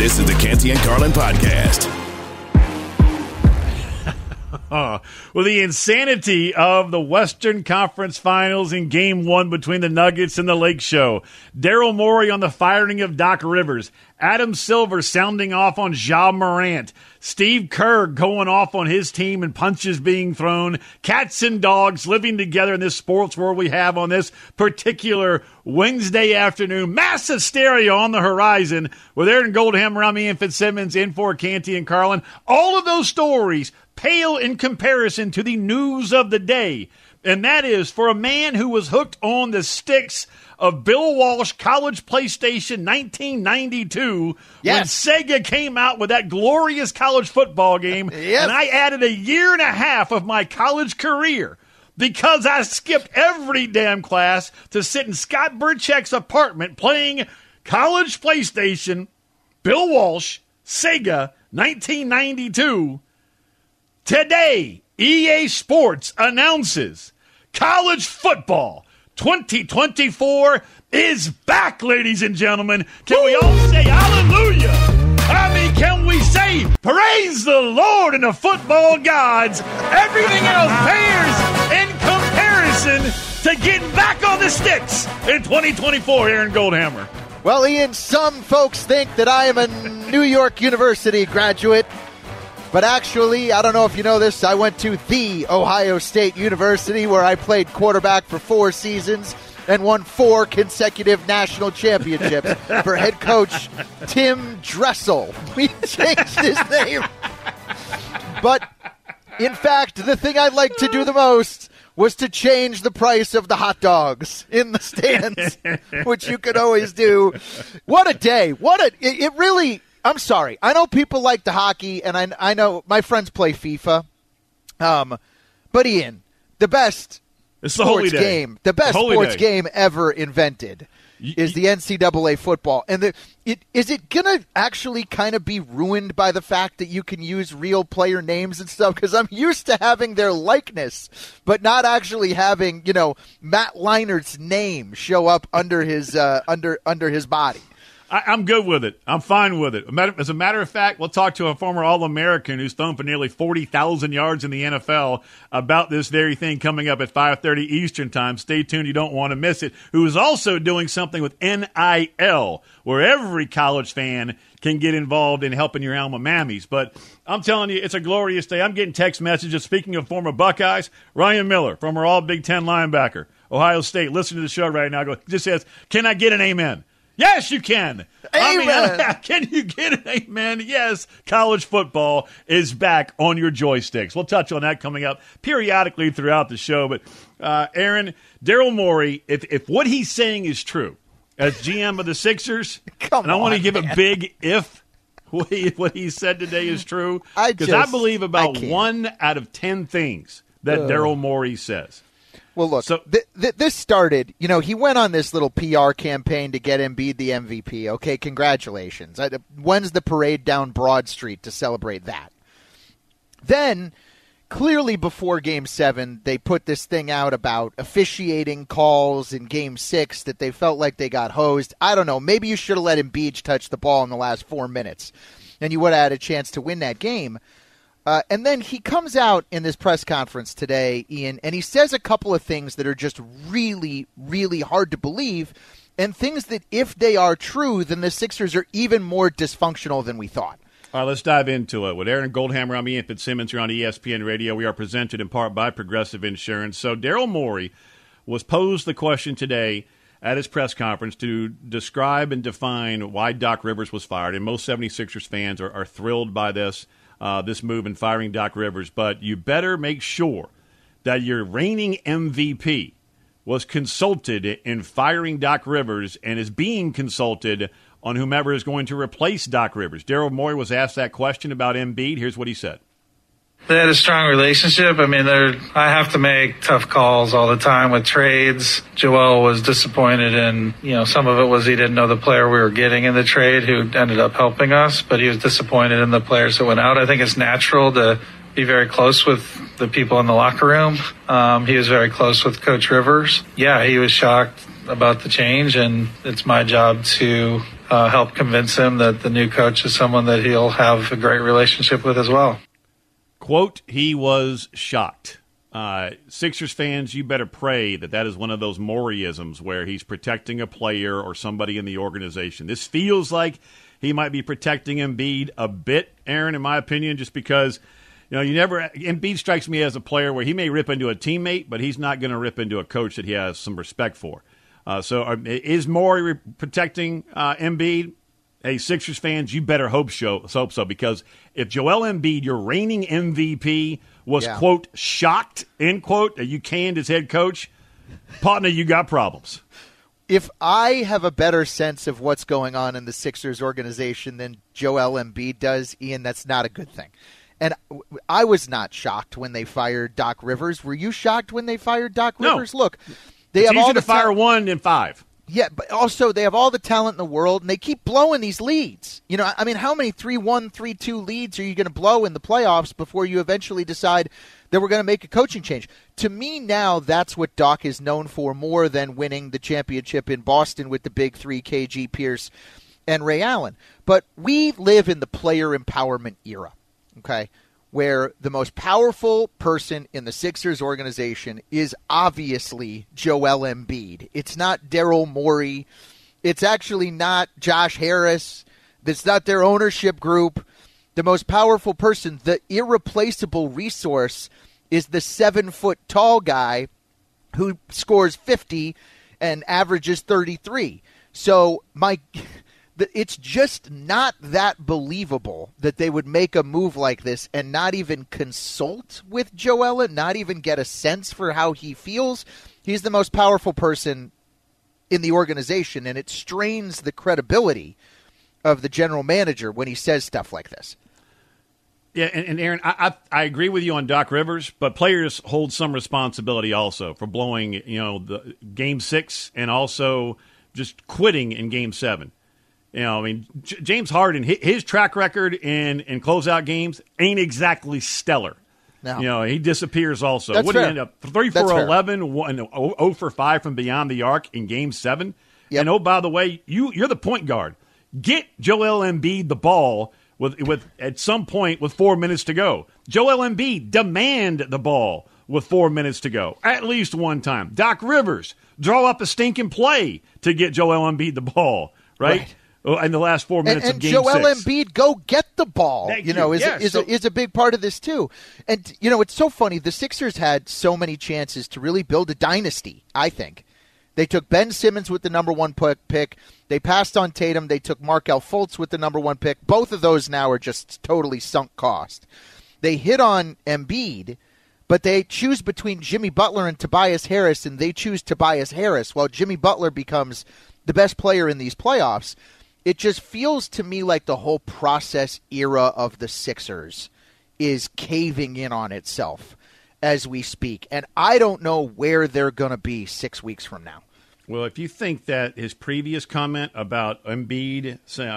This is the Canty and Carlin podcast. Well, the insanity of the Western Conference Finals in Game 1 between the Nuggets and the Lake Show. Daryl Morey on the firing of Doc Rivers. Adam Silver sounding off on Ja Morant. Steve Kerr going off on his team and punches being thrown. Cats and dogs living together in this sports world we have on this particular Wednesday afternoon. Mass hysteria on the horizon with Aaron Goldhammer, I'm Ian Fitzsimmons, in for Canty and Carlin. All of those stories pale in comparison to the news of the day. And that is for a man who was hooked on the sticks of Bill Walsh College PlayStation 1992 when Sega came out with that glorious college football game. And I added a year and a half of my college career because I skipped every damn class to sit in Scott Burcheck's apartment playing college PlayStation, Bill Walsh, Sega 1992. Today, EA Sports announces college football 2024 is back, ladies and gentlemen. Can we all say hallelujah? I mean, can we say praise the Lord and the football gods? Everything else pales in comparison to getting back on the sticks in 2024, Aaron Goldhammer. Well, Ian, some folks think that I am a New York University graduate. But actually, I don't know if you know this, I went to the Ohio State University where I played quarterback for 4 seasons and won 4 consecutive national championships for head coach Tim Dressel. We changed his name. But, in fact, the thing I'd like to do the most was to change the price of the hot dogs in the stands, which you could always do. What a day. It really... I'm sorry. I know people like the hockey, and I know my friends play FIFA. But Ian, the best sports game ever invented is the NCAA football. And is it going to actually kind of be ruined by the fact that you can use real player names and stuff? Because I'm used to having their likeness, but not actually having, Matt Leinert's name show up under his under his body. I'm good with it. I'm fine with it. As a matter of fact, we'll talk to a former All-American who's thrown for nearly 40,000 yards in the NFL about this very thing coming up at 5:30 Eastern Time. Stay tuned. You don't want to miss it. Who is also doing something with NIL, where every college fan can get involved in helping your alma mammies. But I'm telling you, it's a glorious day. I'm getting text messages. Speaking of former Buckeyes, Ryan Miller, former All-Big Ten linebacker, Ohio State, listening to the show right now, just says, can I get an amen? Yes, you can. Amen. Can you get an amen? Yes, college football is back on your joysticks. We'll touch on that coming up periodically throughout the show. But, Aaron, Daryl Morey, if what he's saying is true, as GM of the Sixers, I want to give a big if what he said today is true, because I believe about 1 out of 10 things that Daryl Morey says. Well, look, so, this started, he went on this little PR campaign to get Embiid the MVP. Okay, congratulations. When's the parade down Broad Street to celebrate that? Then, clearly before Game 7, they put this thing out about officiating calls in Game 6 that they felt like they got hosed. I don't know. Maybe you should have let Embiid touch the ball in the last 4 minutes, and you would have had a chance to win that game. And then he comes out in this press conference today, Ian, and he says a couple of things that are just really, really hard to believe, and things that, if they are true, then the Sixers are even more dysfunctional than we thought. All right, let's dive into it. With Aaron Goldhammer, I'm Ian Fitzsimmons here on ESPN Radio. We are presented in part by Progressive Insurance. So Daryl Morey was posed the question today at his press conference to describe and define why Doc Rivers was fired, and most 76ers fans are thrilled by this move in firing Doc Rivers. But you better make sure that your reigning MVP was consulted in firing Doc Rivers and is being consulted on whomever is going to replace Doc Rivers. Daryl Morey was asked that question about Embiid. Here's what he said. They had a strong relationship. I mean, I have to make tough calls all the time with trades. Joel was disappointed in, some of it was he didn't know the player we were getting in the trade who ended up helping us, but he was disappointed in the players that went out. I think it's natural to be very close with the people in the locker room. He was very close with Coach Rivers. Yeah, he was shocked about the change, and it's my job to help convince him that the new coach is someone that he'll have a great relationship with as well. Quote, he was shocked. Sixers fans, you better pray that is one of those Morey-isms where he's protecting a player or somebody in the organization. This feels like he might be protecting Embiid a bit, Aaron, in my opinion, just because Embiid strikes me as a player where he may rip into a teammate, but he's not going to rip into a coach that he has some respect for. So is Morey protecting Embiid? Hey, Sixers fans, you better hope so, because if Joel Embiid, your reigning MVP, was, quote, shocked, end quote, that you canned his head coach, partner, you got problems. If I have a better sense of what's going on in the Sixers organization than Joel Embiid does, Ian, that's not a good thing. And I was not shocked when they fired Doc Rivers. Were you shocked when they fired Doc Rivers? Look, it's easier to fire one than five. Yeah, but also they have all the talent in the world, and they keep blowing these leads. I mean, how many 3-1, 3-2 leads are you going to blow in the playoffs before you eventually decide that we're going to make a coaching change? To me now, that's what Doc is known for more than winning the championship in Boston with the big three, KG, Pierce, and Ray Allen. But we live in the player empowerment era, okay, where the most powerful person in the Sixers organization is obviously Joel Embiid. It's not Daryl Morey. It's actually not Josh Harris. It's not their ownership group. The most powerful person, the irreplaceable resource, is the 7-foot-tall guy who scores 50 and averages 33. So it's just not that believable that they would make a move like this and not even consult with Joel, not even get a sense for how he feels. He's the most powerful person in the organization, and it strains the credibility of the general manager when he says stuff like this. Yeah, and Aaron, I agree with you on Doc Rivers, but players hold some responsibility also for blowing, the Game 6 and also just quitting in Game 7. James Harden, his track record in closeout games ain't exactly stellar. No. He disappears also. That's what fair. Did he end up? 3 for 11, 0 for 5 from beyond the arc in Game 7. Yep. And, oh, by the way, you're the point guard. Get Joel Embiid the ball with at some point with 4 minutes to go. Joel Embiid, demand the ball with 4 minutes to go, at least one time. Doc Rivers, draw up a stinking play to get Joel Embiid the ball, right? In the last 4 minutes of Game 6. And Joel Embiid, go get the ball, is a big part of this too. And, it's so funny. The Sixers had so many chances to really build a dynasty, I think. They took Ben Simmons with the number 1 pick. They passed on Tatum. They took Markelle Fultz with the number 1 pick. Both of those now are just totally sunk cost. They hit on Embiid, but they choose between Jimmy Butler and Tobias Harris, and they choose Tobias Harris while Jimmy Butler becomes the best player in these playoffs. It just feels to me like the whole process era of the Sixers is caving in on itself as we speak. And I don't know where they're going to be 6 weeks from now. Well, if you think that his previous comment about Embiid,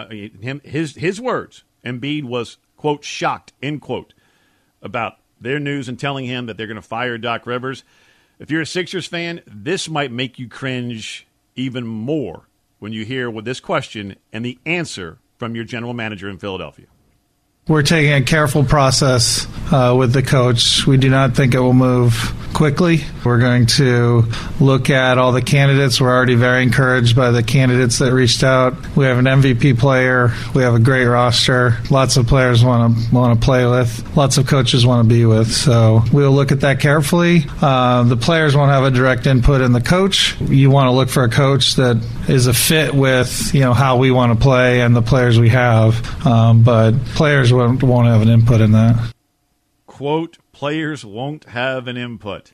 his words, Embiid was, quote, shocked, end quote, about their news and telling him that they're going to fire Doc Rivers, if you're a Sixers fan, this might make you cringe even more when you hear with this question and the answer from your general manager in Philadelphia. We're taking a careful process with the coach. We do not think it will move quickly. We're going to look at all the candidates. We're already very encouraged by the candidates that reached out. We have an MVP player. We have a great roster. Lots of players want to play with. Lots of coaches want to be with. So we'll look at that carefully. The players won't have a direct input in the coach. You want to look for a coach that is a fit with how we want to play and the players we have. But players won't have an input in that. Quote, players won't have an input.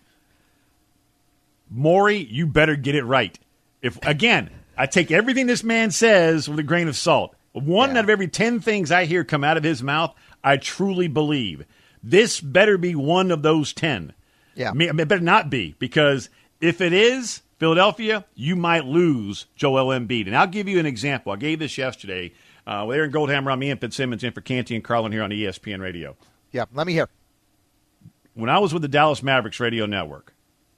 Morey, you better get it right. Again, I take everything this man says with a grain of salt. One out of every 10 things I hear come out of his mouth, I truly believe. This better be one of those 10. Yeah. It better not be, because if it is, Philadelphia, you might lose Joel Embiid. And I'll give you an example. I gave this yesterday. With Aaron Goldhammer on me and Fitzsimmons in for Canty and Carlin here on ESPN Radio. Yeah, let me hear. When I was with the Dallas Mavericks radio network,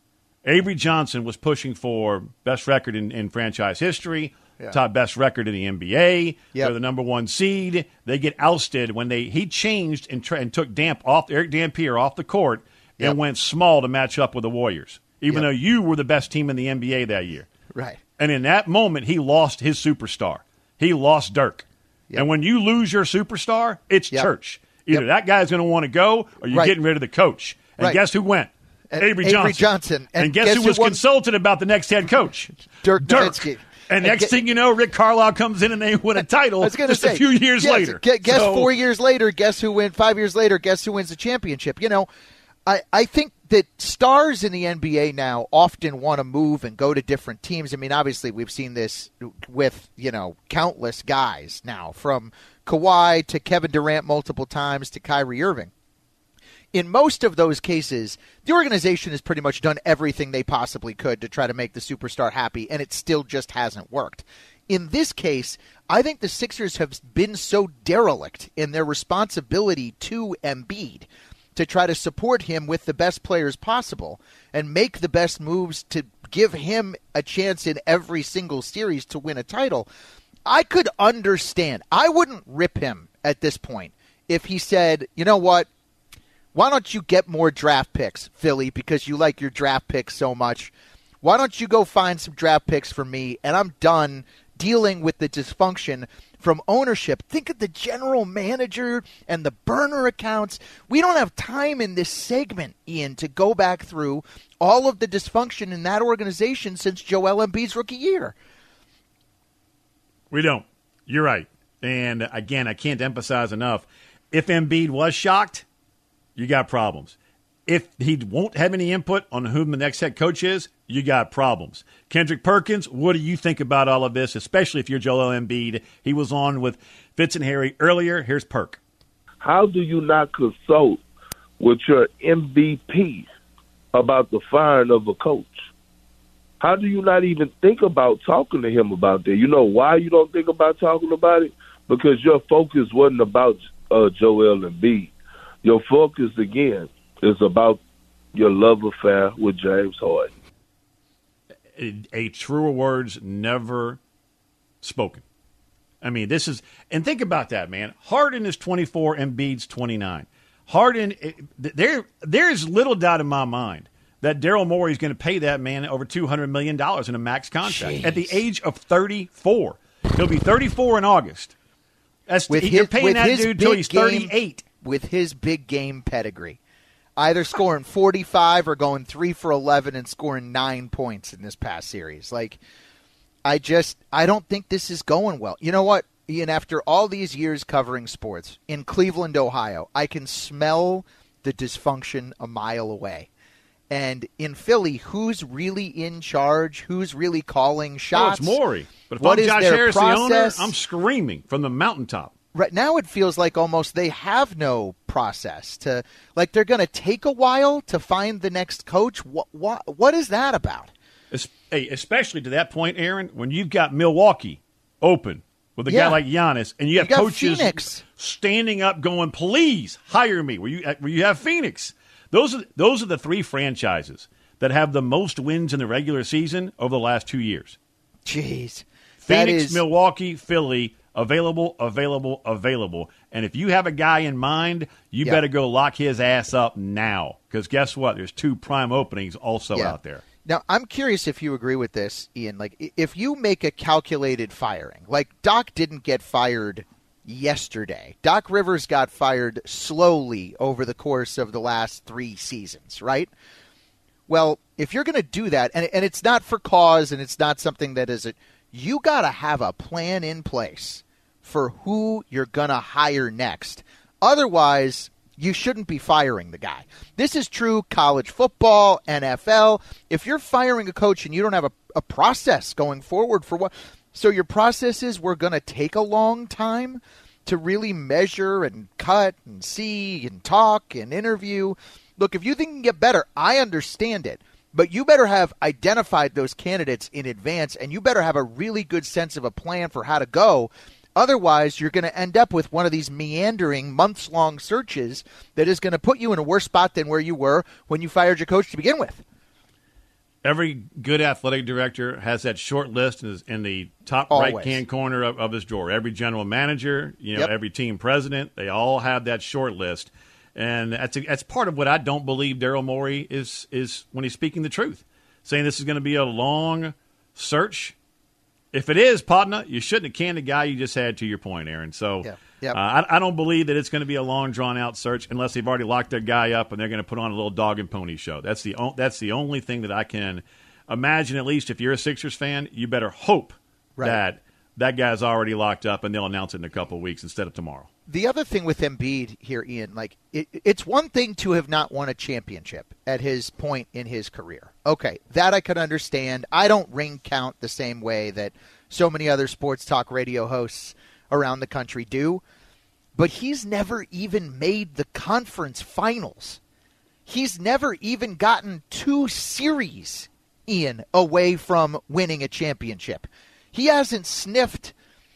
Avery Johnson was pushing for best record in franchise history, top best record in the NBA. They're the number 1 seed. They get ousted when he changed and took Eric Dampier off the court and went small to match up with the Warriors, even though you were the best team in the NBA that year. Right. And in that moment, he lost his superstar. He lost Dirk. And when you lose your superstar, it's church. Either that guy's going to want to go or you're getting rid of the coach. And guess who went? Avery Johnson. And guess who was consulted about the next head coach? Dirk Nowitzki. And next thing you know, Rick Carlisle comes in and they win a title just a few years later. Guess 4 years later, guess who wins? 5 years later, guess who wins the championship? I think that stars in the NBA now often want to move and go to different teams. I mean, obviously, we've seen this with, countless guys now, from Kawhi to Kevin Durant multiple times to Kyrie Irving. In most of those cases, the organization has pretty much done everything they possibly could to try to make the superstar happy, and it still just hasn't worked. In this case, I think the Sixers have been so derelict in their responsibility to Embiid to try to support him with the best players possible and make the best moves to give him a chance in every single series to win a title. I could understand. I wouldn't rip him at this point if he said, you know what, why don't you get more draft picks, Philly, because you like your draft picks so much. Why don't you go find some draft picks for me, and I'm done dealing with the dysfunction from ownership. Think of the general manager and the burner accounts. We don't have time in this segment, Ian, to go back through all of the dysfunction in that organization since Joel Embiid's rookie year. We don't. You're right. And, again, I can't emphasize enough, if Embiid was shocked, you got problems. If he won't have any input on who the next head coach is, you got problems. Kendrick Perkins, what do you think about all of this, especially if you're Joel Embiid? He was on with Fitz and Harry earlier. Here's Perk. How do you not consult with your MVP about the firing of a coach? How do you not even think about talking to him about that? You know why you don't think about talking about it? Because your focus wasn't about Joel Embiid. Your focus, again, is about your love affair with James Harden. A truer words never spoken. I mean, this is – and think about that, man. Harden is 24, Embiid's 29. Harden – there's little doubt in my mind that Daryl Morey is going to pay that man over $200 million in a max contract at the age of 34. He'll be 34 in August. You're paying that dude until he's 38. With his big game pedigree. Either scoring 45 or going 3 for 11 and scoring 9 points in this past series. I don't think this is going well. You know what, Ian, after all these years covering sports in Cleveland, Ohio, I can smell the dysfunction a mile away. And in Philly, who's really in charge? Who's really calling shots? Oh, it's Morey. But if I'm Josh Harris, the owner, I'm screaming from the mountaintop. Right now it feels like almost they have no process they're going to take a while to find the next coach. What is that about? Especially to that point, Aaron, when you've got Milwaukee open with a guy like Giannis, and you have coaches Phoenix standing up going, please hire me. Where you have Phoenix. Those are the three franchises that have the most wins in the regular season over the last 2 years. Jeez. Phoenix, Milwaukee, Philly. Available. And if you have a guy in mind, you better go lock his ass up now. Because guess what? There's 2 prime openings also out there. Now, I'm curious if you agree with this, Ian. If you make a calculated firing, Doc didn't get fired yesterday. Doc Rivers got fired slowly over the course of the last 3 seasons, right? Well, if you're going to do that, and it's not for cause and it's not something that is you got to have a plan in place for who you're going to hire next. Otherwise, you shouldn't be firing the guy. This is true college football, NFL. If you're firing a coach and you don't have a process going forward for what, so your process is we're going to take a long time to really measure and cut and see and talk and interview. Look, if you think you can get better, I understand it. But you better have identified those candidates in advance, and you better have a really good sense of a plan for how to go. Otherwise, you're going to end up with one of these meandering, months-long searches that is going to put you in a worse spot than where you were when you fired your coach to begin with. Every good athletic director has that short list in the top Always. right-hand corner of his drawer. Every general manager, Yep. every team president, they all have that short list. And that's part of what I don't believe Daryl Morey is when he's speaking the truth, saying this is going to be a long search. If it is, Podna, you shouldn't have canned the guy you just had, to your point, Aaron. So Yep. I don't believe that it's going to be a long, drawn-out search unless they've already locked their guy up and they're going to put on a little dog and pony show. That's the only thing that I can imagine, at least if you're a Sixers fan, you better hope that guy's already locked up and they'll announce it in a couple of weeks instead of tomorrow. The other thing with Embiid here, Ian, like it's one thing to have not won a championship at his point in his career. Okay, that I could understand. I don't ring count the same way that so many other sports talk radio hosts around the country do. But he's never even made the conference finals. He's never even gotten 2 series, Ian, away from winning a championship. He hasn't sniffed.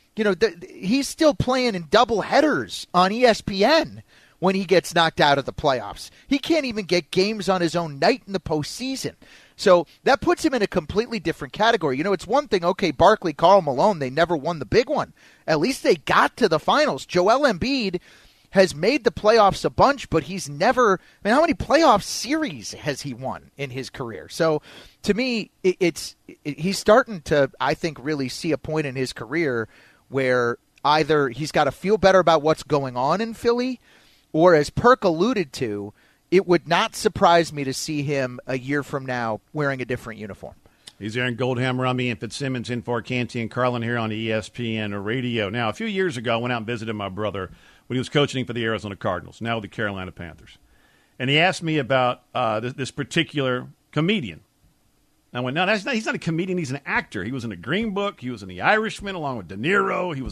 He's still playing in double headers on ESPN when he gets knocked out of the playoffs. He can't even get games on his own night in the postseason. So that puts him in a completely different category. It's one thing, okay, Barkley, Karl Malone, they never won the big one. At least they got to the finals. Joel Embiid has made the playoffs a bunch, but he's never – how many playoff series has he won in his career? So to me, he's starting to, I think, really see a point in his career where either he's got to feel better about what's going on in Philly, or as Perk alluded to, it would not surprise me to see him a year from now wearing a different uniform. He's Aaron Goldhammer. I'm Ian Fitzsimmons in for Canty and Carlin here on ESPN Radio. Now, a few years ago, I went out and visited my brother when he was coaching for the Arizona Cardinals, now with the Carolina Panthers. And he asked me about this particular comedian. I went, no, he's not a comedian. He's an actor. He was in The Green Book. He was in The Irishman along with De Niro. He was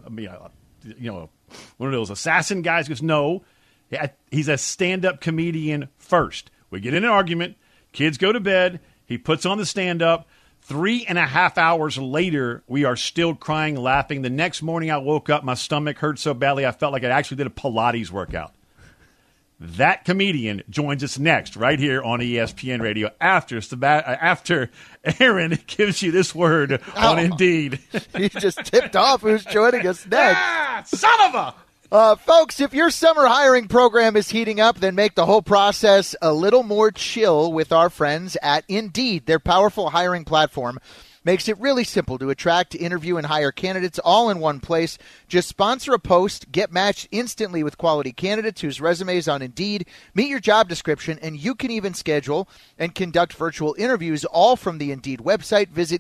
one of those assassin guys. He goes, no, he's a stand-up comedian first. We get in an argument. Kids go to bed. He puts on the stand-up. 3.5 hours later, we are still crying, laughing. The next morning I woke up, my stomach hurt so badly I felt like I actually did a Pilates workout. That comedian joins us next right here on ESPN Radio after Aaron gives you this word on Indeed. He just tipped off who's joining us next. Son of a... Folks, if your summer hiring program is heating up, then make the whole process a little more chill with our friends at Indeed. Their powerful hiring platform makes it really simple to attract, interview, and hire candidates all in one place. Just sponsor a post, get matched instantly with quality candidates whose resumes on Indeed meet your job description, and you can even schedule and conduct virtual interviews all from the Indeed website. Visit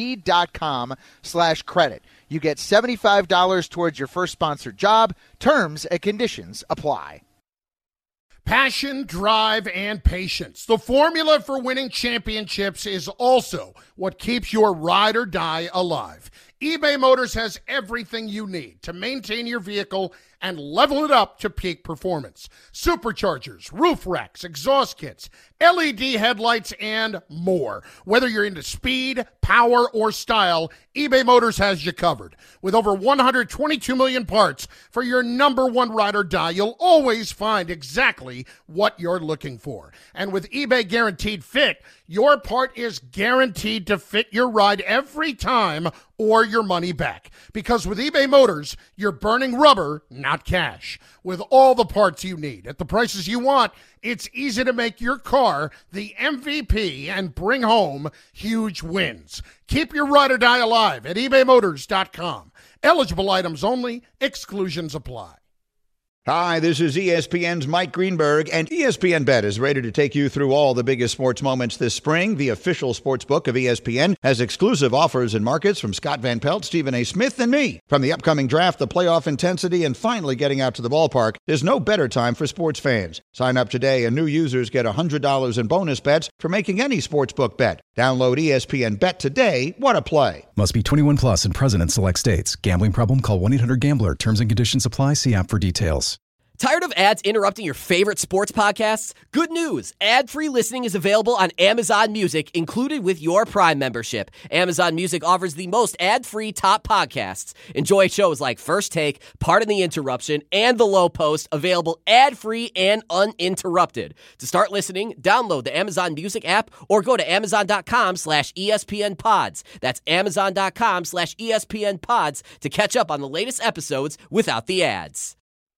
Indeed.com/credit. You get $75 towards your first sponsored job. Terms and conditions apply. Passion, drive, and patience. The formula for winning championships is also what keeps your ride or die alive. eBay Motors has everything you need to maintain your vehicle and level it up to peak performance. Superchargers, roof racks, exhaust kits, LED headlights, and more. Whether you're into speed, power, or style, eBay Motors has you covered. With over 122 million parts for your number one ride or die, you'll always find exactly what you're looking for. And with eBay Guaranteed Fit, your part is guaranteed to fit your ride every time or your money back. Because with eBay Motors, you're burning rubber, not cash. With all the parts you need at the prices you want, it's easy to make your car the MVP and bring home huge wins. Keep your ride or die alive at ebaymotors.com. Eligible items only. Exclusions apply. Hi, this is ESPN's Mike Greenberg, and ESPN Bet is ready to take you through all the biggest sports moments this spring. The official sports book of ESPN has exclusive offers and markets from Scott Van Pelt, Stephen A. Smith, and me. From the upcoming draft, the playoff intensity, and finally getting out to the ballpark, there's no better time for sports fans. Sign up today, and new users get $100 in bonus bets for making any sportsbook bet. Download ESPN Bet today. What a play. Must be 21 plus and present in select states. Gambling problem? Call 1-800-GAMBLER. Terms and conditions apply. See app for details. Tired of ads interrupting your favorite sports podcasts? Good news! Ad-free listening is available on Amazon Music, included with your Prime membership. Amazon Music offers the most ad-free top podcasts. Enjoy shows like First Take, Pardon the Interruption, and The Low Post, available ad-free and uninterrupted. To start listening, download the Amazon Music app or go to amazon.com/ESPN Pods. That's amazon.com/ESPN Pods to catch up on the latest episodes without the ads.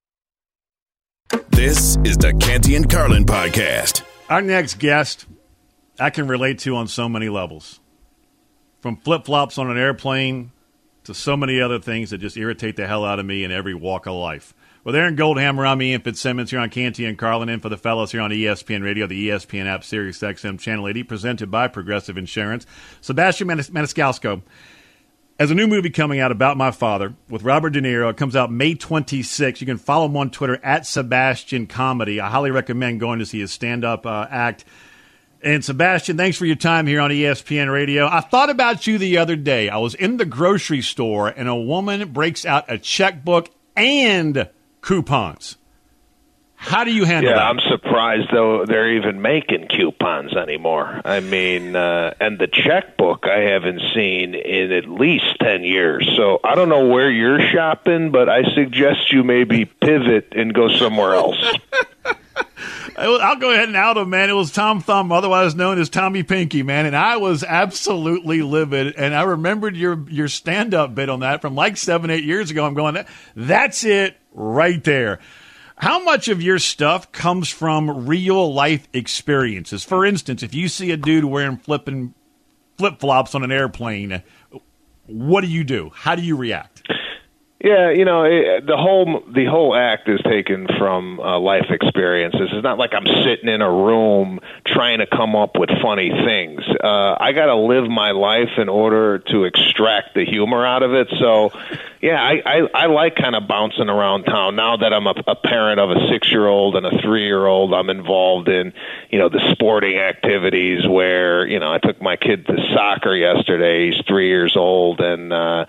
This is the Canty and Carlin podcast. Our next guest, I can relate to on so many levels. From flip-flops on an airplane to so many other things that just irritate the hell out of me in every walk of life. Well, Aaron Goldhammer, I'm Ian Fitzsimmons here on Canty and Carlin, and for the fellows here on ESPN Radio, the ESPN app, Sirius XM Channel 80, presented by Progressive Insurance. Sebastian Maniscalco has a new movie coming out about my father with Robert De Niro. It comes out May 26th. You can follow him on Twitter at Sebastian Comedy. I highly recommend going to see his stand-up act. And Sebastian, thanks for your time here on ESPN Radio. I thought about you the other day. I was in the grocery store, and a woman breaks out a checkbook and coupons. How do you handle that? I'm surprised, though, they're even making coupons anymore. I mean, and the checkbook I haven't seen in at least 10 years. So I don't know where you're shopping, but I suggest you maybe pivot and go somewhere else. I'll go ahead and out him, man. It was Tom Thumb, otherwise known as Tommy Pinky, man, and I was absolutely livid. And I remembered your stand-up bit on that from like 7-8 years ago. I'm going, that's it right there. How much of your stuff comes from real-life experiences? For instance, if you see a dude wearing flip-flops on an airplane, what do you do? How do you react? Yeah, the whole act is taken from life experiences. It's not like I'm sitting in a room trying to come up with funny things. I got to live my life in order to extract the humor out of it. So, yeah, I like kind of bouncing around town. Now that I'm a parent of a 6-year-old and a 3-year-old, I'm involved in, the sporting activities where, I took my kid to soccer yesterday. He's 3 years old, and,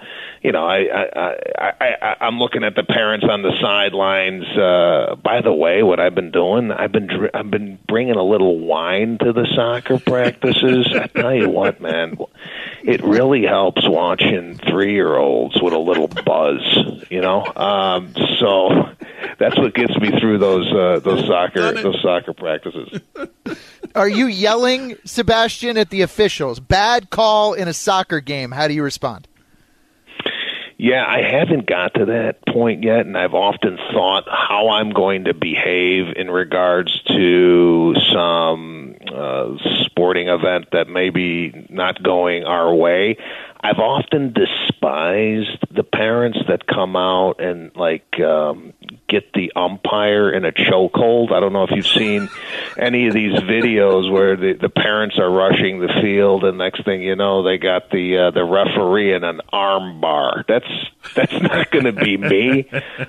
I'm looking at the parents on the sidelines. By the way, what I've been doing, I've been bringing a little wine to the soccer practices. I tell you what, man, it really helps watching 3-year-olds with a little buzz. So that's what gets me through those soccer practices. Are you yelling, Sebastian, at the officials? Bad call in a soccer game. How do you respond? Yeah, I haven't got to that point yet, and I've often thought how I'm going to behave in regards to some sporting event that may be not going our way. I've often despised the parents that come out and get the umpire in a chokehold. I don't know if you've seen any of these videos where the parents are rushing the field, and next thing you know, they got the referee in an arm bar. That's not going to be me.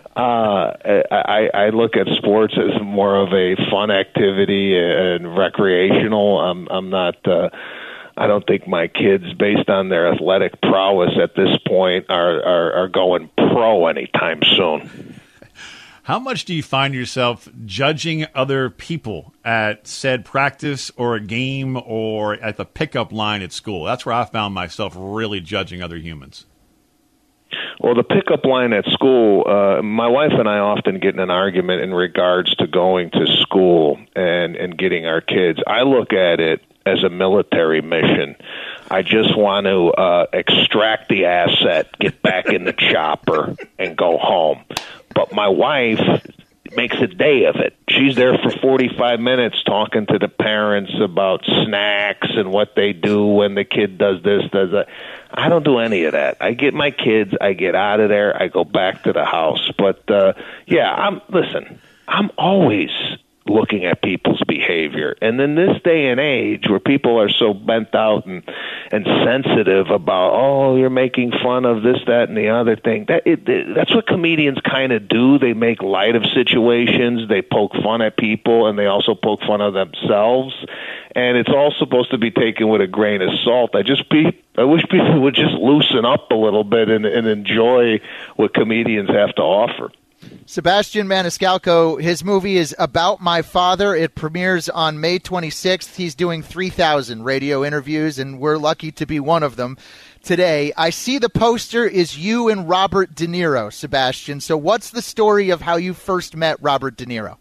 I look at sports as more of a fun activity and recreational. I'm not. I don't think my kids, based on their athletic prowess at this point, are going pro anytime soon. How much do you find yourself judging other people at said practice or a game or at the pickup line at school? That's where I found myself really judging other humans. Well, the pickup line at school, my wife and I often get in an argument in regards to going to school and getting our kids. I look at it as a military mission. I just want to extract the asset, get back in the chopper, and go home. But my wife makes a day of it. She's there for 45 minutes talking to the parents about snacks and what they do when the kid does this, does that. I don't do any of that. I get my kids, I get out of there, I go back to the house. But, I'm always looking at people's behavior. And in this day and age where people are so bent out and sensitive about, you're making fun of this, that, and the other thing, that's what comedians kind of do. They make light of situations, they poke fun at people, and they also poke fun of themselves. And it's all supposed to be taken with a grain of salt. I wish people would just loosen up a little bit and enjoy what comedians have to offer. Sebastian Maniscalco, his movie is About My Father. It premieres on May 26th. He's doing 3,000 radio interviews, and we're lucky to be one of them today. I see the poster is you and Robert De Niro, Sebastian. So what's the story of how you first met Robert De Niro?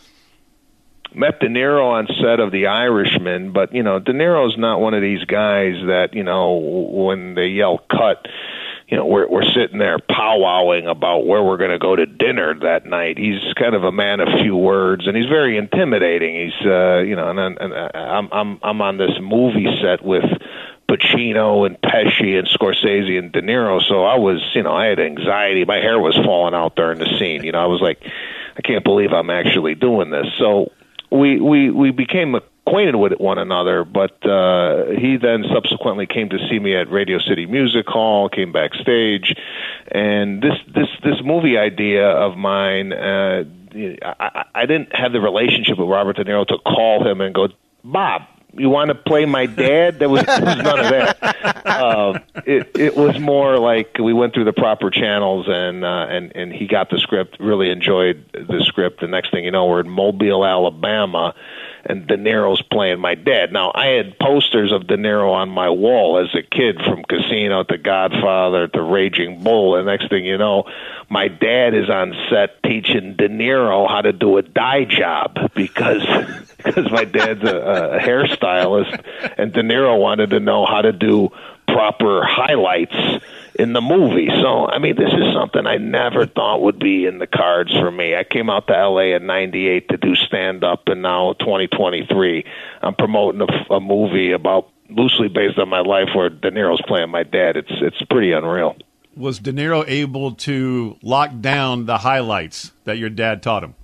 Met De Niro on set of The Irishman, but, De Niro's not one of these guys that, when they yell cut, we're sitting there powwowing about where we're going to go to dinner that night. He's kind of a man of few words, and he's very intimidating. He's, and I'm on this movie set with Pacino and Pesci and Scorsese and De Niro, so I was, I had anxiety. My hair was falling out during the scene. I was like, I can't believe I'm actually doing this. So we became acquainted with one another, but he then subsequently came to see me at Radio City Music Hall, came backstage, and this movie idea of mine, I didn't have the relationship with Robert De Niro to call him and go, Bob, you want to play my dad? There was none of that. It was more like we went through the proper channels, and he got the script, really enjoyed the script. The next thing you know, we're in Mobile, Alabama, and De Niro's playing my dad. Now, I had posters of De Niro on my wall as a kid, from Casino to Godfather to Raging Bull. And next thing you know, my dad is on set teaching De Niro how to do a dye job because my dad's a hairstylist, and De Niro wanted to know how to do proper highlights in the movie. So, this is something I never thought would be in the cards for me. I came out to L.A. in 98 to do stand-up, and now 2023, I'm promoting a movie loosely based on my life where De Niro's playing my dad. It's pretty unreal. Was De Niro able to lock down the highlights that your dad taught him?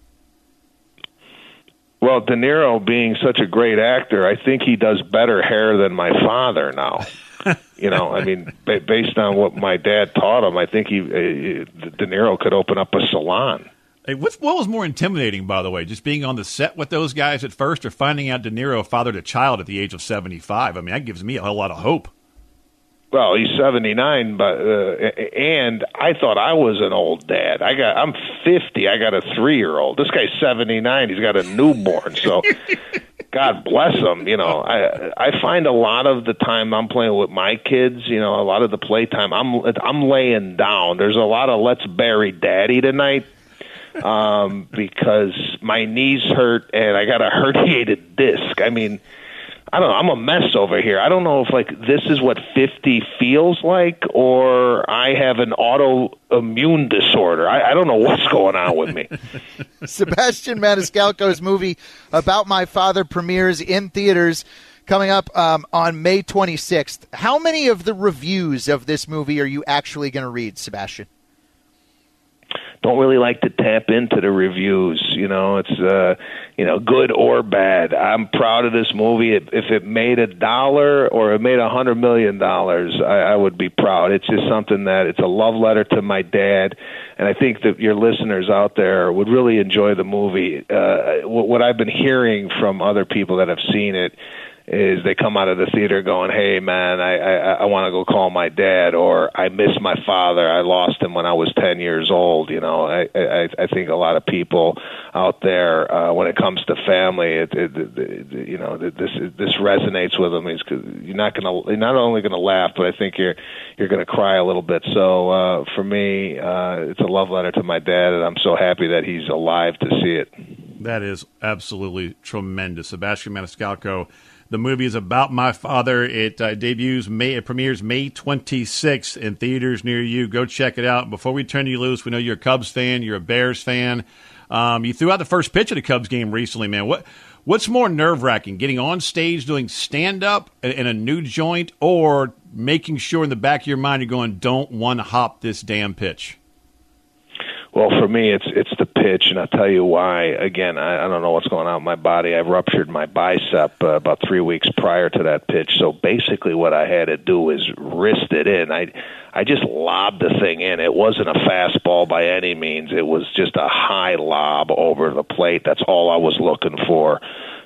Well, De Niro, being such a great actor, I think he does better hair than my father now. Based on what my dad taught him, I think De Niro could open up a salon. Hey, what was more intimidating, by the way, just being on the set with those guys at first, or finding out De Niro fathered a child at the age of 75? That gives me a whole lot of hope. Well, he's 79, but and I thought I was an old dad. I'm 50. I got a 3-year-old. This guy's 79. He's got a newborn. So, God bless him. I find a lot of the time I'm playing with my kids. A lot of the playtime I'm laying down. There's a lot of let's bury daddy tonight. Because my knees hurt and I got a herniated disc. I don't know. I'm a mess over here. I don't know if this is what 50 feels like, or I have an autoimmune disorder. I don't know what's going on with me. Sebastian Maniscalco's movie About My Father premieres in theaters coming up on May 26th. How many of the reviews of this movie are you actually going to read, Sebastian? Don't really like to tap into the reviews. It's good or bad. I'm proud of this movie. If it made $1 or it made $100 million, I would be proud. It's just something that it's a love letter to my dad, and I think that your listeners out there would really enjoy the movie. What I've been hearing from other people that have seen it is they come out of the theater going, hey, man, I want to go call my dad, or I miss my father. I lost him when I was 10 years old. I think a lot of people out there, when it comes to family, this resonates with them. You're not only going to laugh, but I think you're going to cry a little bit. So for me, it's a love letter to my dad, and I'm so happy that he's alive to see it. That is absolutely tremendous. Sebastian Maniscalco. The movie is About My Father. It premieres May 26th in theaters near you. Go check it out. Before we turn you loose, we know you're a Cubs fan. You're a Bears fan. You threw out the first pitch of the Cubs game recently, man. What's more nerve-wracking, getting on stage doing stand-up in a new joint, or making sure in the back of your mind you're going, don't one-hop this damn pitch? Well, for me, it's the pitch, and I'll tell you why. Again, I don't know what's going on with my body. I ruptured my bicep about 3 weeks prior to that pitch. So basically what I had to do is wrist it in. I just lobbed the thing in. It wasn't a fastball by any means. It was just a high lob over the plate. That's all I was looking for.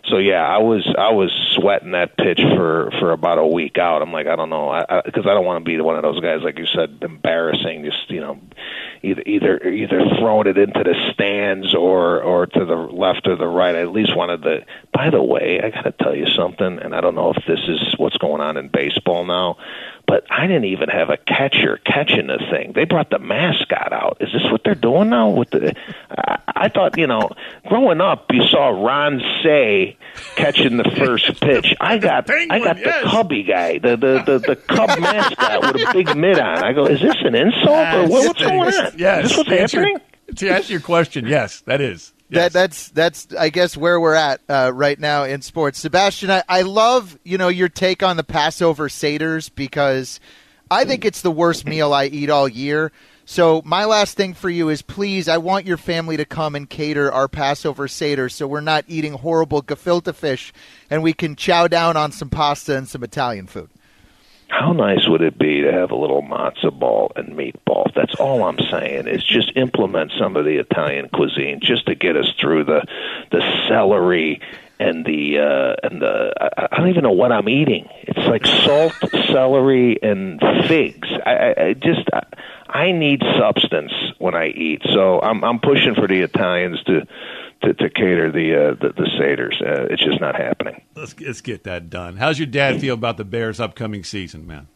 So yeah, I was sweating that pitch for about a week out. I'm like, I don't know, because I don't want to be one of those guys, like you said, embarrassing. Just either throwing it into the stands or to the left or the right. I at least wanted the. By the way, I got to tell you something, and I don't know if this is what's going on in baseball now, but I didn't even have a catcher catching the thing. They brought the mascot out. Is this what they're doing now? With the, I thought, growing up, you saw Ron Say catching the first pitch. I got the Cubby guy, the Cub mascot with a big mitt on. I go, is this an insult or what's going on? Yes. Is this what's happening? To answer your question, yes, that is. Yes. That's I guess where we're at right now in sports. Sebastian, I love your take on the Passover Seders because I think it's the worst meal I eat all year. So my last thing for you is, please, I want your family to come and cater our Passover Seder so we're not eating horrible gefilte fish and we can chow down on some pasta and some Italian food. How nice would it be to have a little matzo ball and meatball? That's all I'm saying, is just implement some of the Italian cuisine just to get us through the celery and the I don't even know what I'm eating. It's like salt, celery, and figs. I need substance when I eat, so I'm pushing for the Italians to cater the Seders. It's just not happening. Let's get that done. How's your dad feel about the Bears' upcoming season, man?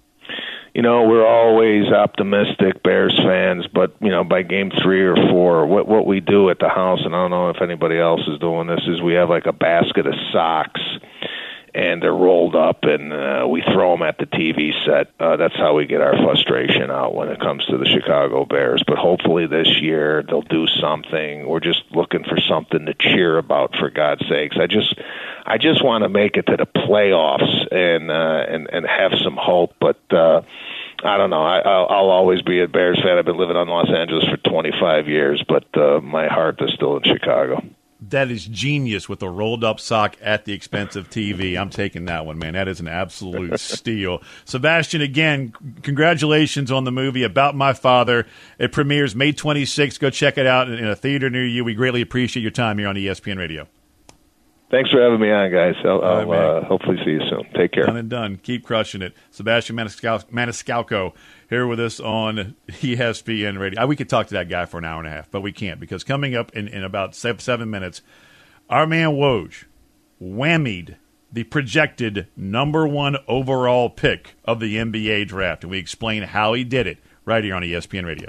We're always optimistic Bears fans, but by game 3 or 4, what we do at the house, and I don't know if anybody else is doing this, is we have like a basket of socks, and they're rolled up, and we throw them at the TV set. That's how we get our frustration out when it comes to the Chicago Bears. But hopefully this year they'll do something. We're just looking for something to cheer about, for God's sakes. I just want to make it to the playoffs and have some hope. But I don't know. I'll always be a Bears fan. I've been living in Los Angeles for 25 years, but my heart is still in Chicago. That is genius with a rolled-up sock at the expense of TV. I'm taking that one, man. That is an absolute steal. Sebastian, again, congratulations on the movie About My Father. It premieres May 26th. Go check it out in a theater near you. We greatly appreciate your time here on ESPN Radio. Thanks for having me on, guys. I'll hopefully see you soon. Take care. Done and done. Keep crushing it. Sebastian Maniscalco here with us on ESPN Radio. We could talk to that guy for an hour and a half, but we can't, because coming up in about 7 minutes, our man Woj whammied the projected number 1 overall pick of the NBA draft, and we explain how he did it right here on ESPN Radio.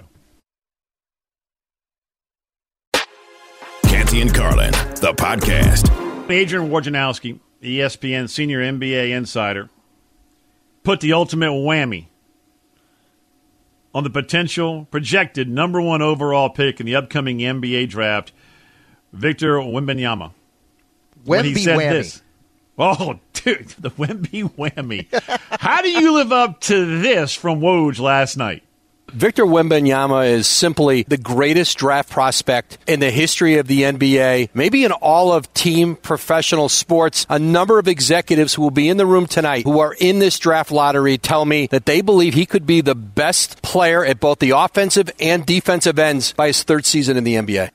Canty and Carlin, the podcast. Adrian Wojnarowski, ESPN senior NBA insider, put the ultimate whammy on the potential projected number 1 overall pick in the upcoming NBA draft, Victor Wembanyama. When he said this. Oh, dude, the Wemby whammy. How do you live up to this from Woj last night? Victor Wembanyama is simply the greatest draft prospect in the history of the NBA, maybe in all of team professional sports. A number of executives who will be in the room tonight who are in this draft lottery tell me that they believe he could be the best player at both the offensive and defensive ends by his 3rd season in the NBA.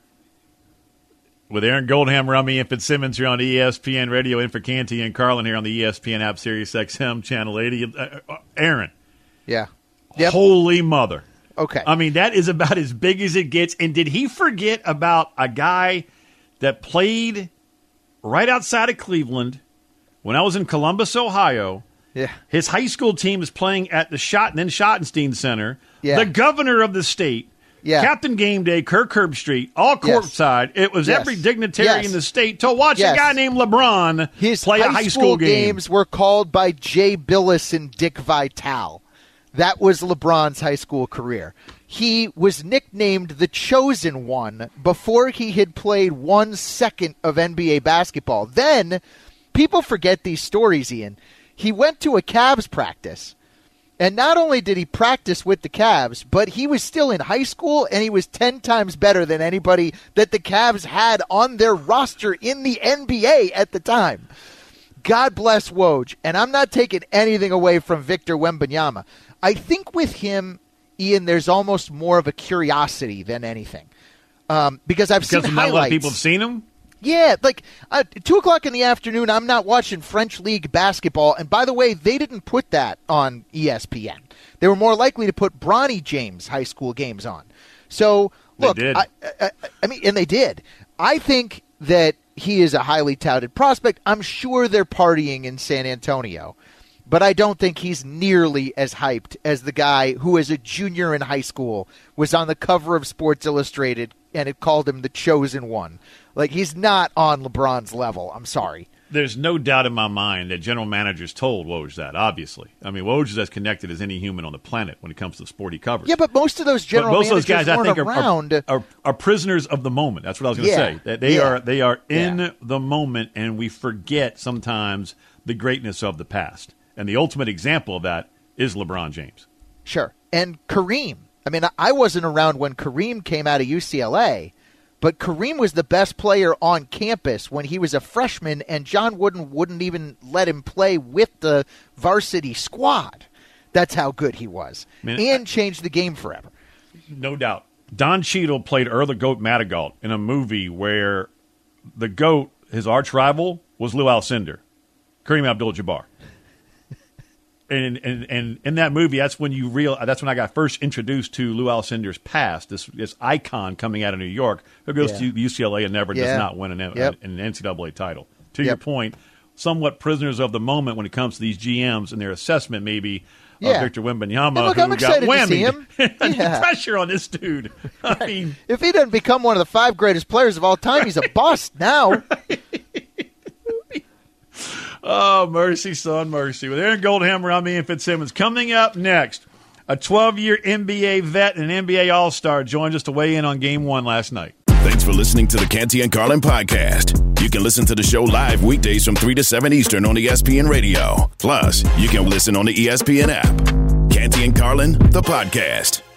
With Aaron Goldhammer, I'm Ian Fitzsimmons here on ESPN Radio, in for Canty and Carlin here on the ESPN app, Sirius XM, Channel 80. Aaron. Yeah. Yep. Holy mother. Okay. I mean, that is about as big as it gets. And did he forget about a guy that played right outside of Cleveland when I was in Columbus, Ohio? Yeah. His high school team is playing at the Schottenstein Center. Yeah. The governor of the state. Yeah. Captain Game Day, Kirk Herbstreit, all courtside. It was every dignitary in the state to watch a guy named LeBron play a high school game. Games were called by Jay Billis and Dick Vitale. That was LeBron's high school career. He was nicknamed the Chosen One before he had played 1 second of NBA basketball. Then, people forget these stories, Ian. He went to a Cavs practice, and not only did he practice with the Cavs, but he was still in high school, and he was 10 times better than anybody that the Cavs had on their roster in the NBA at the time. God bless Woj, and I'm not taking anything away from Victor Wembanyama. I think with him, Ian, there's almost more of a curiosity than anything. Because I've seen highlights. Not a lot of people have seen him? Yeah, like 2 o'clock in the afternoon, I'm not watching French League basketball. And by the way, they didn't put that on ESPN. They were more likely to put Bronny James high school games on. So, look, they did. I mean, and they did. I think that he is a highly touted prospect. I'm sure they're partying in San Antonio. But I don't think he's nearly as hyped as the guy who, as a junior in high school, was on the cover of Sports Illustrated and it called him the chosen one. Like, he's not on LeBron's level. I'm sorry. There's no doubt in my mind that general managers told Woj that, obviously. I mean, Woj is as connected as any human on the planet when it comes to the sport he covers. Yeah, but most of those general managers guys, I think, around. Are prisoners of the moment. That's what I was going to say. They are in the moment, and we forget sometimes the greatness of the past. And the ultimate example of that is LeBron James. Sure. And Kareem. I mean, I wasn't around when Kareem came out of UCLA, but Kareem was the best player on campus when he was a freshman, and John Wooden wouldn't even let him play with the varsity squad. That's how good he was. And changed the game forever. No doubt. Don Cheadle played Earl the Goat Madrigal in a movie where the GOAT, his arch rival, was Lou Alcindor, Kareem Abdul-Jabbar. And in that movie, that's when that's when I got first introduced to Lou Alcindor's past, this icon coming out of New York who goes to UCLA and never does not win an NCAA title. To your point, somewhat prisoners of the moment when it comes to these GMs and their assessment maybe of Victor Wembanyama, look, who I'm excited got to see him. Pressure on this dude. I mean, if he doesn't become one of the 5 greatest players of all time, he's a bust now. Oh, mercy, son, mercy. With Aaron Goldhammer, I'm Ian Fitzsimmons. Coming up next, a 12-year NBA vet and an NBA All-Star joins us to weigh in on Game 1 last night. Thanks for listening to the Canty and Carlin podcast. You can listen to the show live weekdays from 3 to 7 Eastern on ESPN Radio. Plus, you can listen on the ESPN app. Canty and Carlin, the podcast.